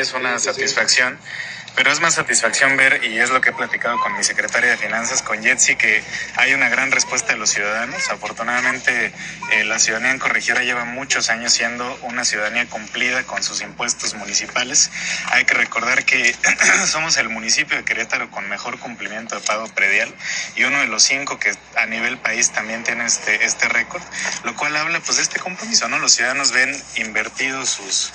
es una satisfacción. Pero es más satisfacción ver, y es lo que he platicado con mi secretaria de Finanzas, con Jetsi, que hay una gran respuesta de los ciudadanos. Afortunadamente, la ciudadanía en Corregidora lleva muchos años siendo una ciudadanía cumplida con sus impuestos municipales. Hay que recordar que somos el municipio de Querétaro con mejor cumplimiento de pago predial y uno de los 5 que a nivel país también tiene este récord, lo cual habla pues de este compromiso, ¿no? Los ciudadanos ven invertidos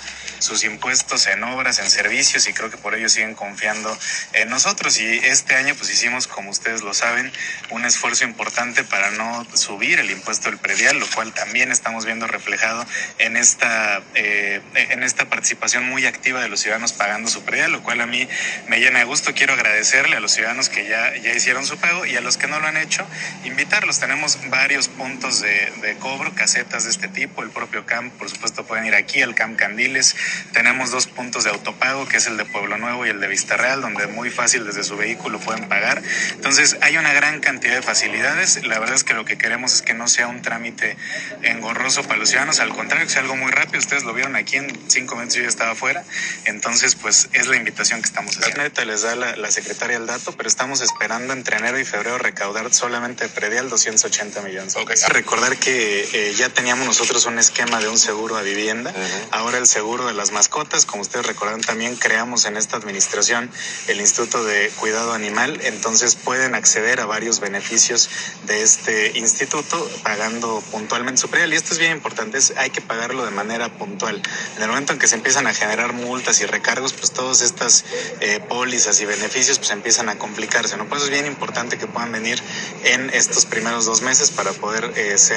sus impuestos en obras, en servicios, y creo que por ello siguen confiando en nosotros. Y este año pues hicimos, como ustedes lo saben, un esfuerzo importante para no subir el impuesto del predial, lo cual también estamos viendo reflejado en esta participación muy activa de los ciudadanos pagando su predial, lo cual a mí me llena de gusto. Quiero agradecerle a los ciudadanos que ya hicieron su pago, y a los que no lo han hecho, invitarlos. Tenemos varios puntos de cobro, casetas de este tipo. El propio CAM, por supuesto, pueden ir aquí al CAM Candiles. Tenemos 2 puntos de autopago, que es el de Pueblo Nuevo y el de Vistarreal, donde muy fácil desde su vehículo pueden pagar. Entonces hay una gran cantidad de facilidades. La verdad es que lo que queremos es que no sea un trámite engorroso para los ciudadanos, al contrario, que sea algo muy rápido. Ustedes lo vieron aquí, en 5 minutos yo ya estaba afuera. Entonces pues es la invitación que estamos haciendo. Ahorita les da la secretaria el dato, pero estamos esperando entre enero y febrero recaudar solamente de predial 280 millones. Okay. Recordar que ya teníamos nosotros un esquema de un seguro a vivienda. Ahora el seguro de las mascotas, como ustedes recordarán, también creamos en esta administración el Instituto de Cuidado Animal. Entonces pueden acceder a varios beneficios de este instituto pagando puntualmente su predial, y esto es bien importante, hay que pagarlo de manera puntual. En el momento en que se empiezan a generar multas y recargos, pues todas estas pólizas y beneficios pues empiezan a complicarse, ¿no? Por eso es bien importante que puedan venir en estos primeros 2 meses para poder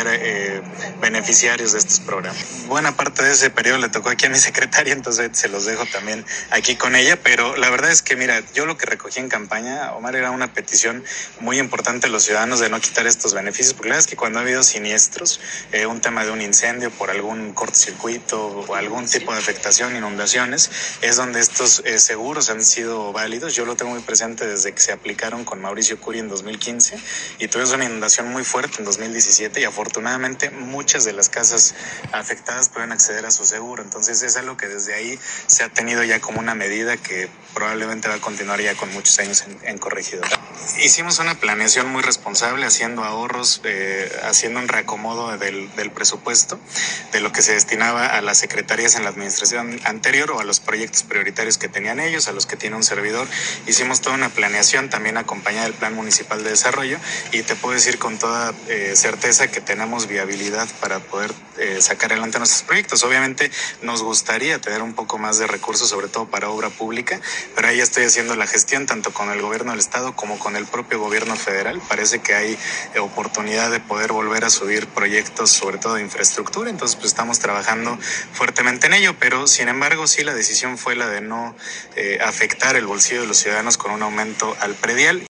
ser beneficiarios de estos programas. Buena parte de ese periodo le tocó aquí a mi secretaria, entonces se los dejo también aquí con ella, pero la verdad es que mira, yo lo que recogí en campaña, Omar, era una petición muy importante de los ciudadanos de no quitar estos beneficios, porque la verdad es que cuando ha habido siniestros, un tema de un incendio por algún cortocircuito o algún tipo de afectación, inundaciones, es donde estos seguros han sido válidos. Yo lo tengo muy presente desde que se aplicaron con Mauricio Curi en 2015, y tuvimos una inundación muy fuerte en 2017, y afortunadamente muchas de las casas afectadas pueden acceder a su seguro. Entonces es algo que desde ahí se ha tenido ya como una medida que probablemente va a continuar ya con muchos años en Corregidora. Hicimos una planeación muy responsable, haciendo ahorros, haciendo un reacomodo del presupuesto, de lo que se destinaba a las secretarías en la administración anterior o a los proyectos prioritarios que tenían ellos, a los que tiene un servidor. Hicimos toda una planeación también acompañada del Plan Municipal de Desarrollo, y te puedo decir con toda certeza que tenemos viabilidad para poder sacar adelante nuestros proyectos. Obviamente nos gustaría tener un poco más de recursos, sobre todo para obra pública, pero ahí estoy haciendo la gestión tanto con el gobierno del estado como con el propio gobierno federal. Parece que hay oportunidad de poder volver a subir proyectos, sobre todo de infraestructura, entonces pues estamos trabajando fuertemente en ello, pero sin embargo sí, la decisión fue la de no afectar el bolsillo de los ciudadanos con un aumento al predial.